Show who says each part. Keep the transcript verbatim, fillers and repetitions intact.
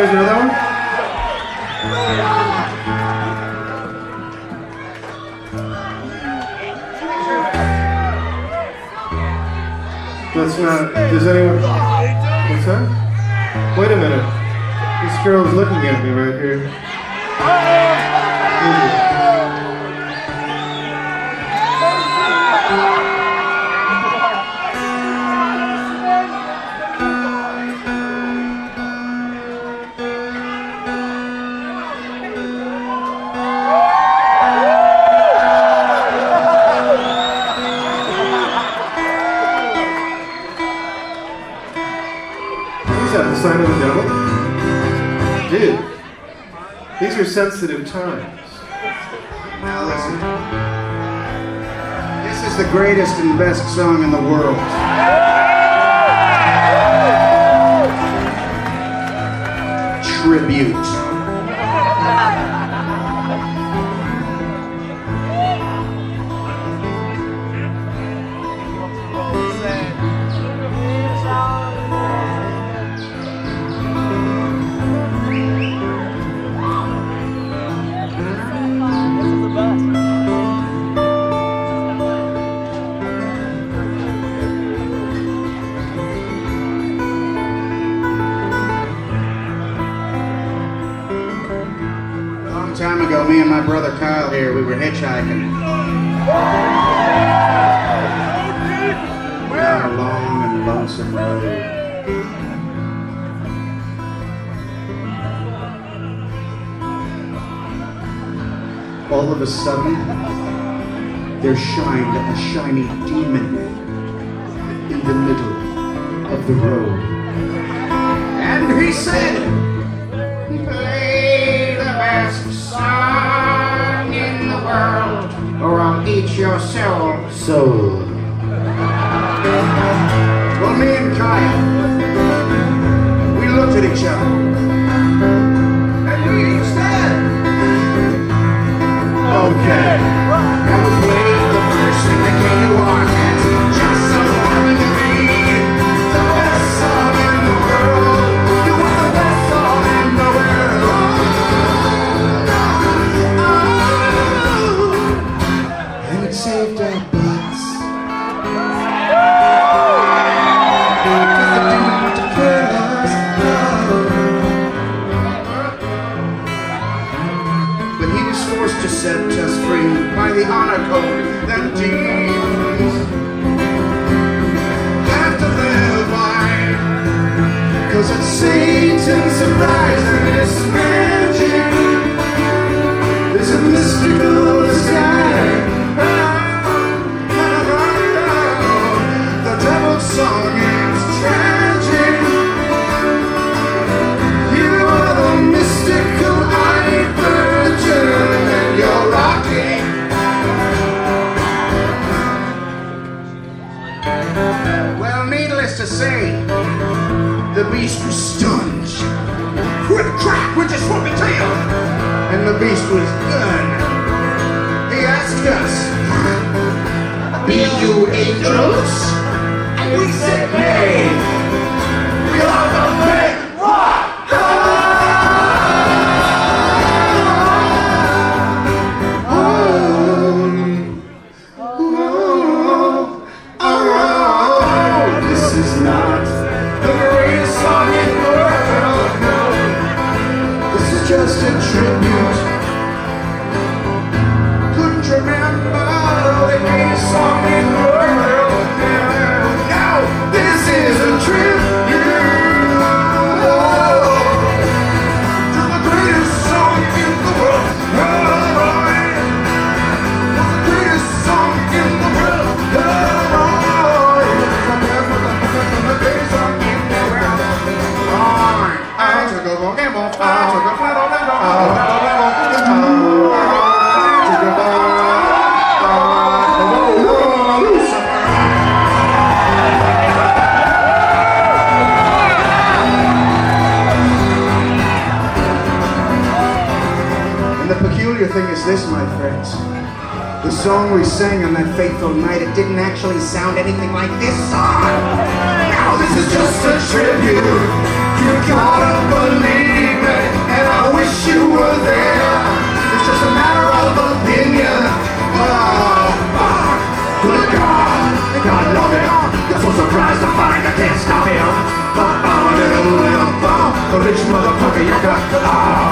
Speaker 1: guys know that one? That's not, does anyone, what's that? Wait a minute. This girl is looking at me right here. Is that the sign of the devil? Dude, these are sensitive times.
Speaker 2: Now listen. This is the greatest and best song in the world. Tribute. Time ago, me and my brother Kyle here, we were hitchhiking down a long and lonesome road. All of a sudden, there shined a shiny demon in the middle of the road. And he said, "Play the best song in the world, or I'll eat your soul." Soul. Well, me and Kyle, we looked at each other, and we said, "Okay." And we played the first thing that came to our heads, just so happened to be the best song in the world. You were the best song in the world. Oh. And it saved our butts. Because the demon wanted to kill us. But he was forced to set us free by the honor code that demons have to live by. Cause it's Satan's surprise and it's magic. There's a mystical sky. The devil's song is tragic. You are the mystical eye virgin and you're rocking. Well, needless to say, the beast was stunned. With a crack, we just swooped the tail. And the beast was done. He asked us, "Be you angels?" And we said, "Nay, we are the big rock." Oh, oh, oh, oh, this is not the greatest song in the world, no. This is just a tribute. Couldn't remember the greatest song in the world. Now this is a tribute to the greatest song in the world. The greatest song in the world. The greatest song in the world. I took a walk and walk. I took a flat on the road. And the peculiar thing is this, my friends. The song we sang on that fateful night, it didn't actually sound anything like this song. Now this is just a tribute. You gotta believe was there. It's just a matter of opinion. Oh, fuck. Good God, God love it. You're so surprised to find I can't stop him. A rich motherfucker, you got. Oh.